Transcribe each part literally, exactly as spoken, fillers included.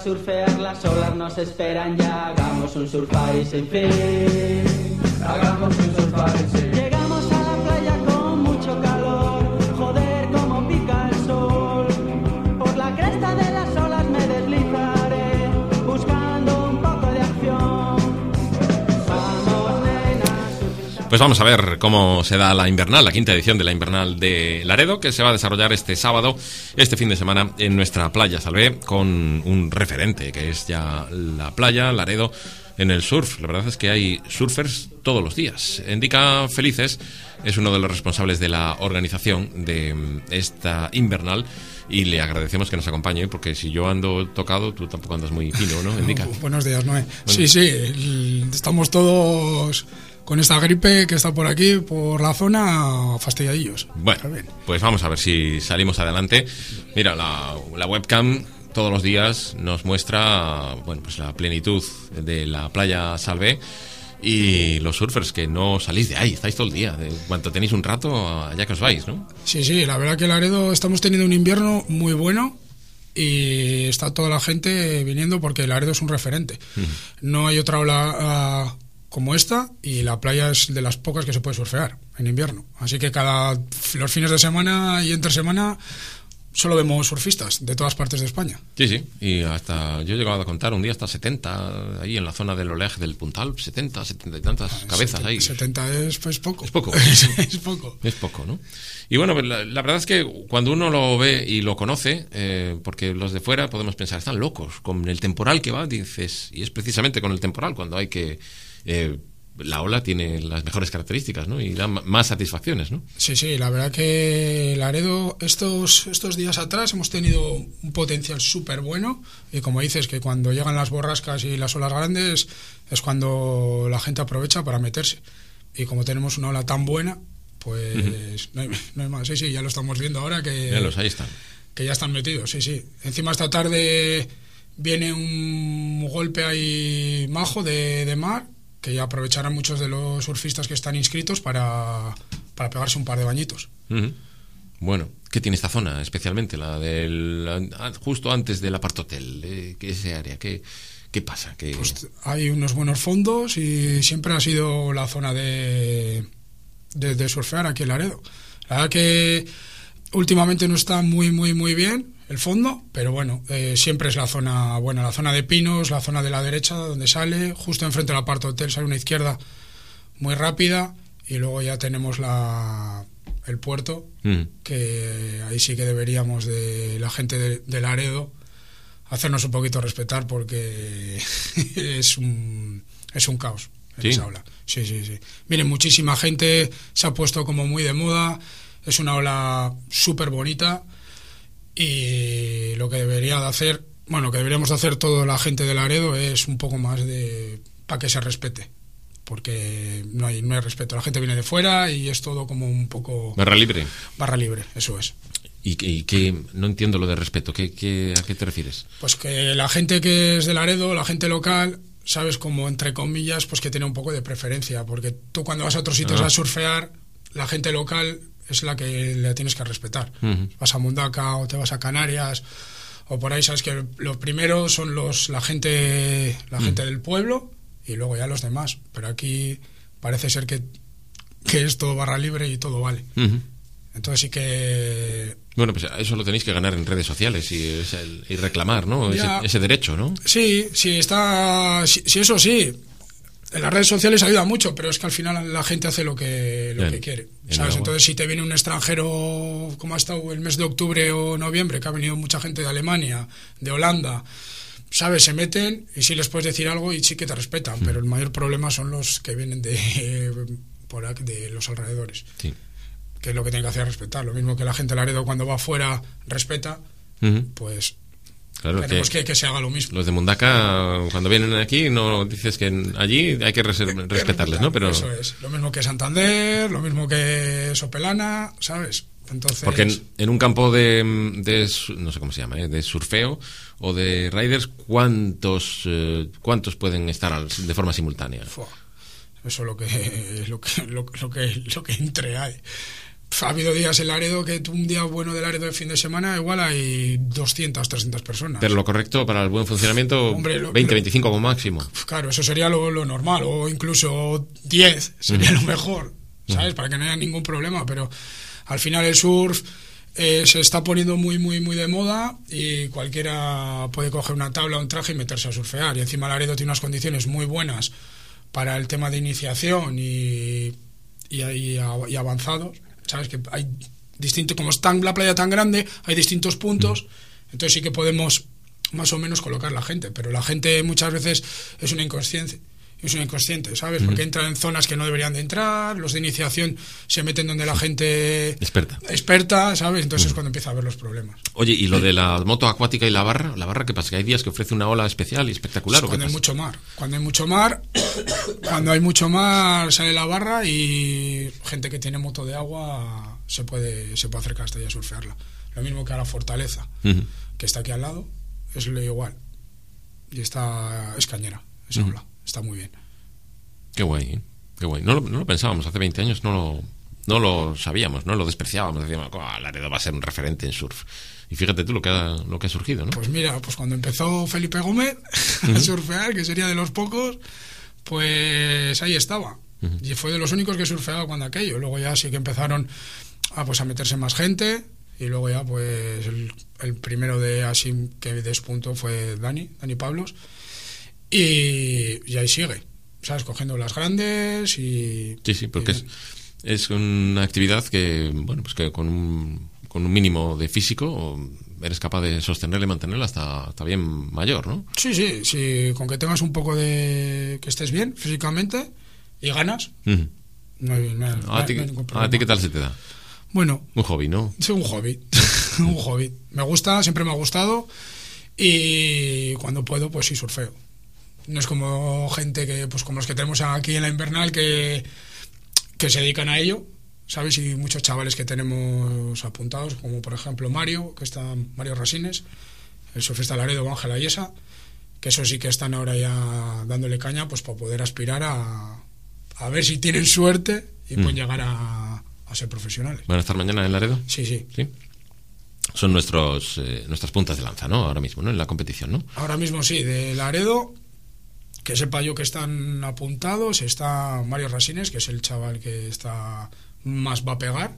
surfear, las olas nos esperan ya. Hagamos un surfari sin fin. Hagamos un surfari sin fin. Llegamos a la playa con mucho calor. Joder, cómo pica el sol. Por la cresta de las olas me deslizaré, buscando un poco de acción. Vamos, nenas. Pues vamos a ver cómo se da la invernal, la quinta edición de la invernal de Laredo, que se va a desarrollar este sábado, este fin de semana, en nuestra playa Salvé, con un referente, que es ya la playa Laredo en el surf. La verdad es que hay surfers todos los días. Endica Felices es uno de los responsables de la organización de esta invernal, y le agradecemos que nos acompañe, porque si yo ando tocado, tú tampoco andas muy fino, ¿no, Endica? Buenos días, Noé. Bueno. Sí, sí, estamos todos con esta gripe que está por aquí, por la zona, fastidiadillos. Bueno, pues vamos a ver si salimos adelante. Mira, la, la webcam todos los días nos muestra, bueno, pues la plenitud de la playa Salvé y los surfers que no salís de ahí, estáis todo el día. En cuanto tenéis un rato, allá que os vais, ¿no? Sí, sí, la verdad que Laredo estamos teniendo un invierno muy bueno y está toda la gente viniendo porque Laredo es un referente. Uh-huh. No hay otra ola uh, como esta, y la playa es de las pocas que se puede surfear en invierno. Así que cada los fines de semana y entre semana solo vemos surfistas de todas partes de España. Sí, sí, y hasta yo he llegado a contar un día hasta setenta, ahí en la zona del oleaje del Puntal, setenta, setenta y tantas cabezas setenta, ahí. setenta es pues poco. Es poco. es poco. Es poco, ¿no? Y bueno, la, la verdad es que cuando uno lo ve y lo conoce, eh, porque los de fuera podemos pensar, están locos, con el temporal que va, dices, y es precisamente con el temporal cuando hay que... Eh, la ola tiene las mejores características, ¿no? Y da más satisfacciones, ¿no? Sí, sí, la verdad que Laredo estos, estos días atrás hemos tenido un potencial súper bueno, y como dices, que cuando llegan las borrascas y las olas grandes es cuando la gente aprovecha para meterse, y como tenemos una ola tan buena, pues uh-huh. no, hay, no hay más. Sí, sí, ya lo estamos viendo ahora que, Míralos, ahí están. que ya están metidos, sí, sí. Encima esta tarde viene un golpe ahí majo de, de mar, que ya aprovecharán muchos de los surfistas que están inscritos para, para pegarse un par de bañitos. Uh-huh. Bueno, ¿qué tiene esta zona especialmente? La del justo antes del apartotel, eh, ese área, ¿qué, qué pasa? ¿Qué... Pues hay unos buenos fondos y siempre ha sido la zona de, de, de surfear aquí en Laredo. La verdad que últimamente no está muy, muy, muy bien el fondo, pero bueno, eh, siempre es la zona buena, la zona de pinos, la zona de la derecha donde sale, justo enfrente del apartohotel sale una izquierda muy rápida, y luego ya tenemos la el puerto, mm. que ahí sí que deberíamos de la gente de, de Laredo hacernos un poquito respetar, porque es un es un caos en ¿Sí? esa ola. Sí, sí, sí. Miren, muchísima gente se ha puesto como muy de moda, es una ola súper bonita. Y lo que debería de hacer, bueno, lo que deberíamos de hacer toda la gente de Laredo es un poco más de para que se respete, porque no hay no hay respeto. La gente viene de fuera y es todo como un poco barra libre. Barra libre, eso es. Y y que no entiendo lo de respeto. ¿Qué, qué a qué te refieres? Pues que la gente que es de Laredo, la gente local, sabes, como entre comillas, pues que tiene un poco de preferencia, porque tú cuando vas a otros sitios ah. a surfear, la gente local es la que le tienes que respetar. Uh-huh. Vas a Mundaca o te vas a Canarias o por ahí, sabes que lo primero son los la gente la uh-huh. gente del pueblo, y luego ya los demás. Pero aquí parece ser que, que es todo barra libre y todo vale. Uh-huh. Entonces sí que... Bueno, pues eso lo tenéis que ganar en redes sociales y, y reclamar, ¿no? Ese, ese derecho, ¿no? Sí, sí, está... Sí, sí, eso sí. En las redes sociales ayuda mucho, pero es que al final la gente hace lo que lo Bien. que quiere, ¿sabes? Entonces, si te viene un extranjero, como ha estado el mes de octubre o noviembre, que ha venido mucha gente de Alemania, de Holanda, ¿sabes? Se meten y sí les puedes decir algo y sí que te respetan, mm. pero el mayor problema son los que vienen de, por aquí, de los alrededores. Sí. Que es lo que tienen que hacer, respetar. Lo mismo que la gente de Laredo cuando va afuera respeta, uh-huh. pues... Claro, tenemos que, que, que se haga lo mismo. Los de Mundaca, cuando vienen aquí, no dices que allí hay que reser- respetarles, ¿no? Pero eso es. Lo mismo que Santander, lo mismo que Sopelana, ¿sabes? Entonces... Porque en, en un campo de, de, no sé cómo se llama, ¿eh? de surfeo o de riders, ¿cuántos eh, cuántos pueden estar al, de forma simultánea? Fua. Eso es lo que lo que lo, lo que lo que entre hay. Ha habido días en Laredo que un día bueno de Laredo de fin de semana igual hay doscientas, trescientas personas. Pero lo correcto para el buen funcionamiento, Hombre, lo, veinte, lo, veinticinco como máximo. Claro, eso sería lo, lo normal, o incluso diez sería mm. lo mejor, ¿sabes? Mm. Para que no haya ningún problema, pero al final el surf eh, se está poniendo muy, muy, muy de moda y cualquiera puede coger una tabla, un traje y meterse a surfear. Y encima Laredo tiene unas condiciones muy buenas para el tema de iniciación y, y, y, y avanzados. Sabes que hay distintos, como está la playa tan grande, hay distintos puntos, entonces sí que podemos más o menos colocar la gente, pero la gente muchas veces es una inconsciente, es una inconsciente, ¿sabes? Porque entra en zonas que no deberían de entrar, los de iniciación se meten donde la gente experta, experta ¿sabes? Entonces es cuando empieza a haber los problemas. Oye, ¿y lo de la moto acuática y la barra? ¿La barra qué pasa? ¿Que hay días que ofrece una ola especial y espectacular? Pues ¿o qué cuando hay pasa? mucho mar, cuando hay mucho mar, cuando hay mucho mar sale la barra y gente que tiene moto de agua se puede se puede acercar hasta allá a surfearla. Lo mismo que a la Fortaleza, uh-huh. que está aquí al lado, es lo igual. Y está es cañera, esa ola. Uh-huh. Está muy bien. Qué guay, ¿eh? Qué guay. No lo, no lo pensábamos, hace veinte años no lo, no lo sabíamos, no lo despreciábamos. Decíamos, oh, Laredo va a ser un referente en surf. Y fíjate tú lo que ha, lo que ha surgido, ¿no? Pues mira, pues cuando empezó Felipe Gómez uh-huh. a surfear, que sería de los pocos, pues ahí estaba. Uh-huh. Y fue de los únicos que surfeaba cuando aquello. Luego ya sí que empezaron a, pues, a meterse más gente. Y luego ya pues el, el primero de así que despuntó fue Dani, Dani Pablos. Y, y ahí sigue, ¿sabes? Cogiendo las grandes y... Sí, sí, porque y... es, es una actividad que, bueno, pues que con un, con un mínimo de físico eres capaz de sostenerla y mantenerla hasta, hasta bien mayor, ¿no? Sí, sí, sí, con que tengas un poco de... que estés bien físicamente y ganas, uh-huh. no, hay, no, hay, no, ¿A, ti, no hay ningún problema. ¿A ti qué tal se te da? Bueno... Un hobby, ¿no? Sí, un hobby, un hobby. Me gusta, siempre me ha gustado y cuando puedo, pues sí surfeo. No es como gente que, pues como los que tenemos aquí en la Invernal que, que se dedican a ello, ¿sabes? Y muchos chavales que tenemos apuntados, como por ejemplo Mario, que está Mario Rasines, el surfista Laredo, Ángela Yesa, que eso sí que están ahora ya dándole caña, pues para poder aspirar a, a ver si tienen suerte y mm. pueden llegar a, a ser profesionales. ¿Van a estar mañana en Laredo? Sí, sí. ¿Sí? Son nuestros eh, nuestras puntas de lanza, ¿no? Ahora mismo, ¿no? En la competición, ¿no? Ahora mismo sí, de Laredo... Que sepa yo que están apuntados. Está Mario Rasines, que es el chaval que está más va a pegar.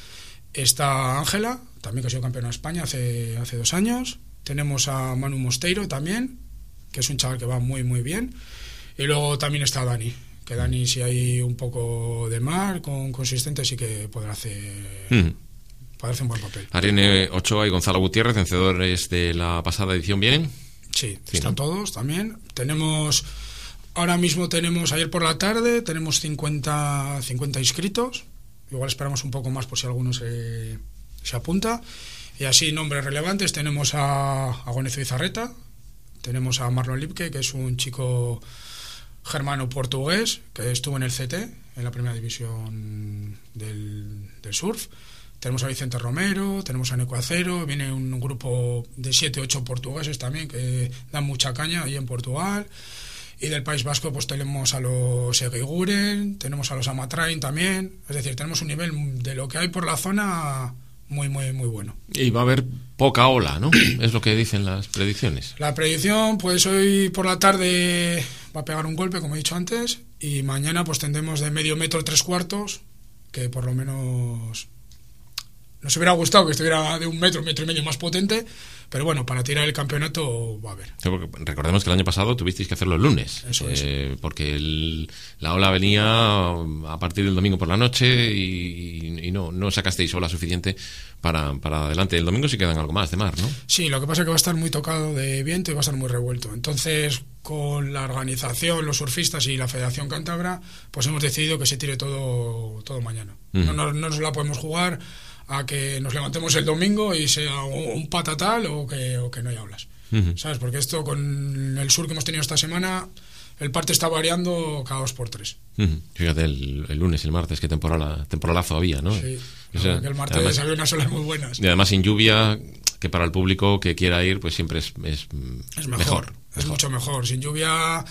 Está Ángela, también que ha sido campeona de España hace, hace dos años. Tenemos a Manu Mosteiro también, que es un chaval que va muy muy bien. Y luego también está Dani, que Dani si hay un poco de mar con consistente sí que podrá hacer, mm. podrá hacer un buen papel. Ariane Ochoa y Gonzalo Gutiérrez, vencedores de la pasada edición, ¿vienen? Sí, sí, están ¿no? todos también. Tenemos, ahora mismo tenemos, ayer por la tarde, tenemos cincuenta, cincuenta inscritos. Igual esperamos un poco más por si alguno se, se apunta. Y así, nombres relevantes, tenemos a, a Gonezo Izarreta, tenemos a Marlon Lipke, que es un chico germano portugués, que estuvo en el C T, en la primera división del, del surf. Tenemos a Vicente Romero, tenemos a Neco Acero, viene un grupo de siete ocho portugueses también que dan mucha caña ahí en Portugal. Y del País Vasco pues tenemos a los Eguiguren, tenemos a los Amatrain también. Es decir, tenemos un nivel de lo que hay por la zona muy, muy, muy bueno. Y va a haber poca ola, ¿no? Es lo que dicen las predicciones. La predicción, pues hoy por la tarde va a pegar un golpe, como he dicho antes, y mañana pues tendremos de medio metro tres cuartos, que por lo menos... Nos hubiera gustado que estuviera de un metro, metro y medio más potente, pero bueno, para tirar el campeonato va a haber. Sí, recordemos que el año pasado tuvisteis que hacerlo el lunes, Eso eh, es. porque el, la ola venía a partir del domingo por la noche y, y no, no sacasteis ola suficiente para, para adelante. El domingo sí quedan algo más de mar, ¿no? Sí, lo que pasa es que va a estar muy tocado de viento y va a estar muy revuelto. Entonces, con la organización, los surfistas y la Federación Cántabra, pues hemos decidido que se tire todo, todo mañana. Uh-huh. No, no, no nos la podemos jugar a que nos levantemos el domingo y sea un patatal o que, o que no hay aulas, uh-huh. ¿sabes? Porque esto con el sur que hemos tenido esta semana, el parte está variando cada dos por tres. Uh-huh. Fíjate, el, el lunes y el martes, qué temporala, temporalazo había, ¿no? Sí, o sea, que el martes además, había unas olas muy buenas. Y además sin lluvia, que para el público que quiera ir, pues siempre es, es, es mejor, mejor. Es mejor. mucho mejor. Sin lluvia...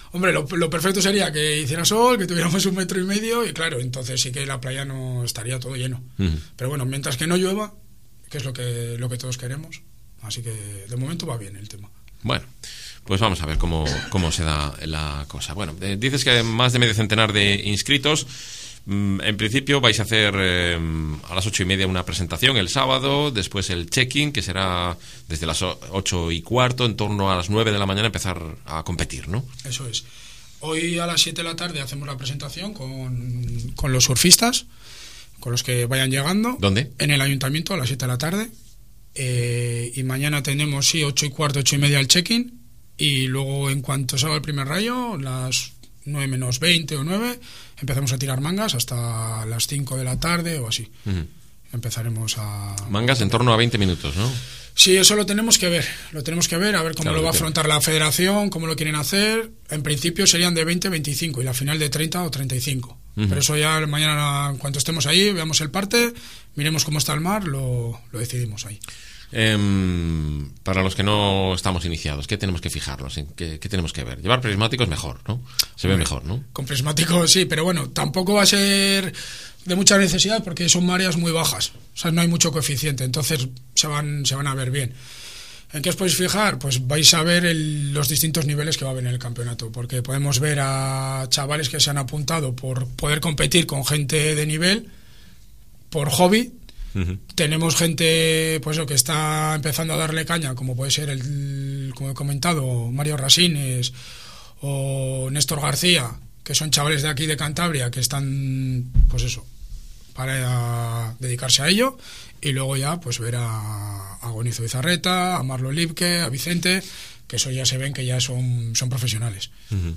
Hombre, lo, lo perfecto sería que hiciera sol, que tuviéramos un metro y medio y claro, entonces sí que la playa no estaría todo lleno. Uh-huh. Pero bueno, mientras que no llueva, que es lo que, lo que todos queremos, así que de momento va bien el tema. Bueno, pues vamos a ver cómo, cómo se da la cosa. Bueno, eh, dices que hay más de medio centenar de inscritos. En principio vais a hacer eh, a las ocho y media una presentación el sábado, después el check-in, que será desde las ocho y cuarto, en torno a las nueve de la mañana empezar a competir, ¿no? Eso es. Hoy a las siete de la tarde hacemos la presentación con, con los surfistas, con los que vayan llegando. ¿Dónde? En el ayuntamiento a las siete de la tarde. Eh, y mañana tenemos, sí, ocho y cuarto, ocho y media el check-in. Y luego, en cuanto salga el primer rayo, las nueve menos veinte o nueve, empezamos a tirar mangas hasta las cinco de la tarde o así. Uh-huh. Empezaremos a... Mangas en torno a veinte minutos, ¿no? Sí, eso lo tenemos que ver. Lo tenemos que ver, a ver cómo claro, lo va a afrontar la federación, cómo lo quieren hacer. En principio serían de veinte a veinticinco y la final de treinta o treinta y cinco. Uh-huh. Pero eso ya mañana, en cuanto estemos ahí, veamos el parte, miremos cómo está el mar, lo, lo decidimos ahí. Eh, para los que no estamos iniciados, ¿qué tenemos que fijarnos? ¿En qué, qué tenemos que ver? Llevar prismáticos mejor, ¿no? Se ve mejor, ¿no? Con prismáticos sí, pero bueno, tampoco va a ser de mucha necesidad porque son mareas muy bajas, o sea, no hay mucho coeficiente, entonces se van, se van a ver bien. ¿En qué os podéis fijar? Pues vais a ver el, los distintos niveles que va a haber en el campeonato, porque podemos ver a chavales que se han apuntado por poder competir con gente de nivel, por hobby. Uh-huh. Tenemos gente pues lo que está empezando a darle caña, como puede ser el, como he comentado, Mario Rasines o Néstor García, que son chavales de aquí de Cantabria que están pues eso para dedicarse a ello, y luego ya pues ver a, a Gonizo Bizarreta, a Marlo Lipke, a Vicente, que eso ya se ven que ya son, son profesionales. Uh-huh.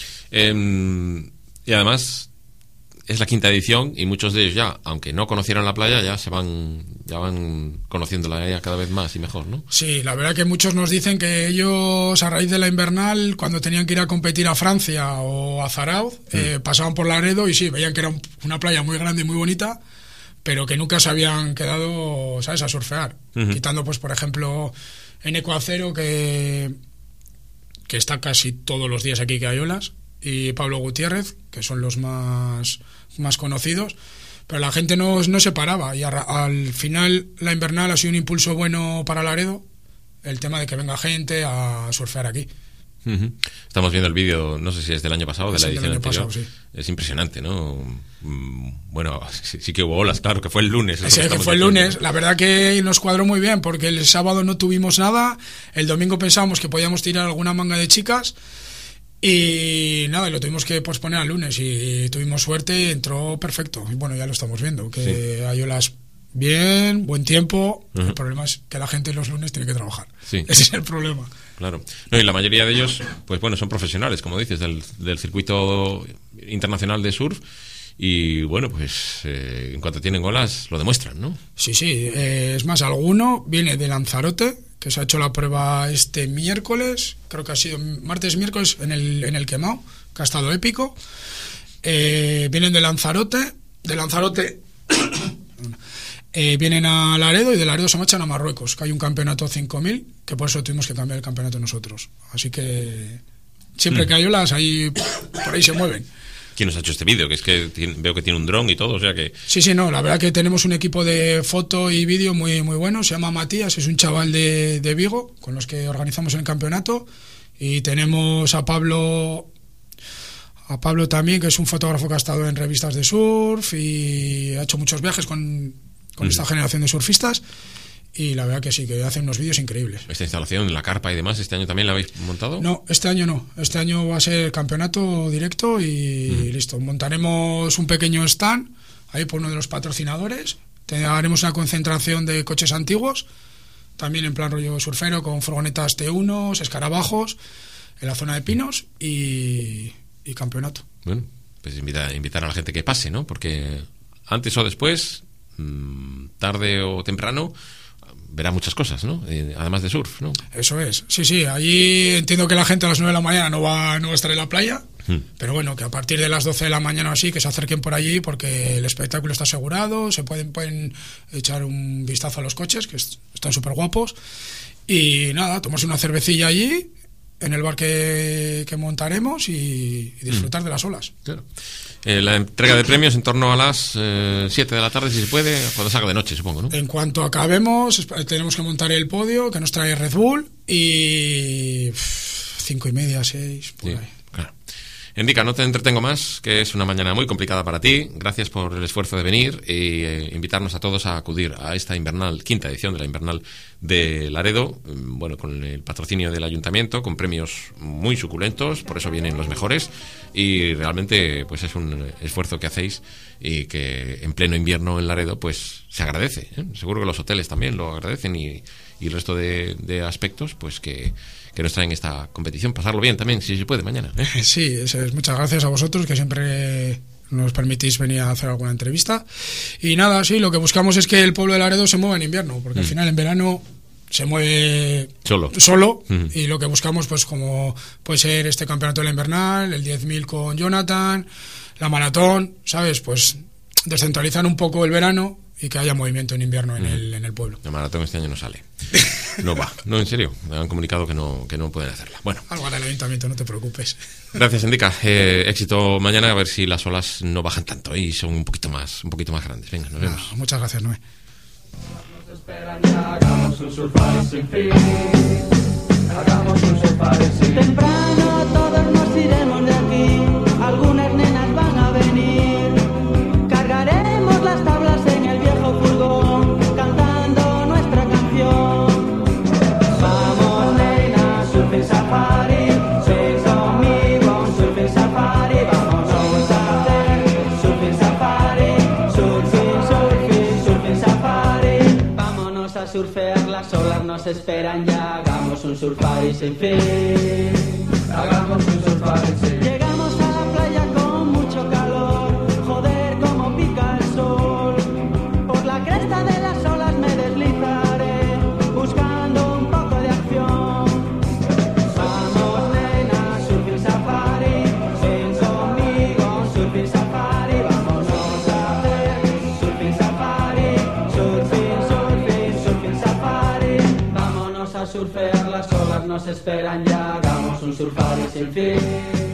eh, y además es la quinta edición y muchos de ellos ya, aunque no conocieran la playa, ya se van ya van conociendo la playa cada vez más y mejor, ¿no? Sí, la verdad que muchos nos dicen que ellos a raíz de la invernal, cuando tenían que ir a competir a Francia o a Zarauz, mm. eh, pasaban por Laredo y sí, veían que era un, una playa muy grande y muy bonita, pero que nunca se habían quedado, ¿sabes?, a surfear. Uh-huh. Quitando, pues, por ejemplo, en Ecoacero, que, que está casi todos los días aquí que hay olas, y Pablo Gutiérrez, que son los más, más conocidos, pero la gente no, no se paraba, y a, al final la invernal ha sido un impulso bueno para Laredo, el tema de que venga gente a surfear aquí. Uh-huh. Estamos viendo el vídeo, no sé si es del año pasado o de es la edición anterior. Pasado, sí. Es impresionante, ¿no? Bueno, sí, sí que hubo olas, claro, que fue el lunes. Sí, que, que fue el lunes. La verdad que nos cuadró muy bien, porque el sábado no tuvimos nada, el domingo pensábamos que podíamos tirar alguna manga de chicas, y nada, lo tuvimos que posponer al lunes, y tuvimos suerte y entró perfecto. Y bueno, ya lo estamos viendo, que sí. Hay olas bien, buen tiempo. Uh-huh. El problema es que la gente los lunes tiene que trabajar. Sí. Ese es el problema. Claro. No, y la mayoría de ellos, pues bueno, son profesionales, como dices, del, del circuito internacional de surf. Y bueno, pues eh, en cuanto tienen olas, lo demuestran, ¿no? Sí, sí. Eh, es más, alguno viene de Lanzarote, que se ha hecho la prueba este miércoles, creo que ha sido martes, miércoles, en el, en el Quemao, que ha estado épico. Eh, vienen de Lanzarote, de Lanzarote eh, vienen a Laredo, y de Laredo se marchan a Marruecos, que hay un campeonato cinco mil, que por eso tuvimos que cambiar el campeonato nosotros. Así que siempre mm. que hay olas, ahí por ahí se mueven. ¿Quién nos ha hecho este vídeo? Que es que tiene, veo que tiene un dron y todo, o sea que... Sí, sí, no, la verdad que tenemos un equipo de foto y vídeo muy, muy bueno, se llama Matías, es un chaval de, de Vigo, con los que organizamos el campeonato, y tenemos a Pablo, a Pablo también, que es un fotógrafo que ha estado en revistas de surf y ha hecho muchos viajes con, con mm. esta generación de surfistas, y la verdad que sí, que hacen unos vídeos increíbles. ¿Esta instalación, la carpa y demás, este año también la habéis montado? No, este año no. Este año va a ser campeonato directo y mm. listo. Montaremos un pequeño stand ahí por uno de los patrocinadores. Te haremos una concentración de coches antiguos, también en plan rollo surfero, con furgonetas T uno, escarabajos, en la zona de pinos, y, y campeonato. Bueno, pues invitar, invitar a la gente que pase, ¿no? Porque antes o después, tarde o temprano, verá muchas cosas, ¿no? Eh, además de surf, ¿no? Eso es, sí, sí. Allí entiendo que la gente a las nueve de la mañana no va, no va a estar en la playa, hmm. pero bueno, que a partir de las doce de la mañana o así, que se acerquen por allí, porque el espectáculo está asegurado, se pueden, pueden echar un vistazo a los coches, que están súper guapos, y nada, tomarse una cervecilla allí en el bar que, que montaremos y, y disfrutar mm. de las olas. Claro. Eh, la entrega de premios en torno a las eh, siete de la tarde, si se puede, cuando salga de noche, supongo, ¿no? En cuanto acabemos, tenemos que montar el podio que nos trae Red Bull y pff, cinco y media, seis, por sí, ahí. Claro. Enrica, no te entretengo más, que es una mañana muy complicada para ti. Gracias por el esfuerzo de venir y eh, invitarnos a todos a acudir a esta invernal, quinta edición de la invernal de Laredo, bueno, con el patrocinio del ayuntamiento, con premios muy suculentos, por eso vienen los mejores, y realmente pues es un esfuerzo que hacéis y que en pleno invierno en Laredo pues se agradece, ¿eh? Seguro que los hoteles también lo agradecen y, y el resto de, de aspectos pues que que nos traen esta competición. Pasarlo bien también, si se puede, mañana, ¿eh? Sí, eso es. Muchas gracias a vosotros, que siempre nos permitís venir a hacer alguna entrevista. Y nada, sí, lo que buscamos es que el pueblo de Laredo se mueva en invierno, porque mm. al final en verano se mueve solo, solo mm. y lo que buscamos, pues como puede ser este campeonato de la invernal, el diez mil con Jonathan, la maratón, ¿sabes? Pues descentralizar un poco el verano y que haya movimiento en invierno en, mm. el, en el pueblo. La maratón este año no sale. No va, no, en serio, me han comunicado que no, que no pueden hacerla. Bueno, algo hará el ayuntamiento, no te preocupes. Gracias, Endica. Eh, éxito mañana, a ver si las olas no bajan tanto y son un poquito más, un poquito más grandes. Venga, nos vemos. No, muchas gracias, Noé. Nos esperan ya, hagamos un surfar sin fin. Hagamos un surfar sin fin. Temprano todos nos iremos de aquí. Algunas nenas van a venir. Cargaremos las tablas en el viejo furgón, cantando nuestra canción. Vamos, nena, surfing safari. Ven conmigo, un surfing safari. Vamos a hacer surfing safari. Surfing, surfing, surfing safari. Vámonos a surfear, las olas nos esperan ya. Hagamos un surfari sin fin. Hagamos un surfari sin fin. Llegamos a la playa con mucho calor. Joder, cómo pica el sol. Por la cresta de las olas me deslizaré, buscando un poco de acción. Vamos, nena, surfing safari. Ven conmigo, surfing safari. Vámonos a hacer surfing safari. Surfing, surfing, surfing safari. Vámonos a surfear, las olas nos esperan ya. Hagamos un surfari sin fin.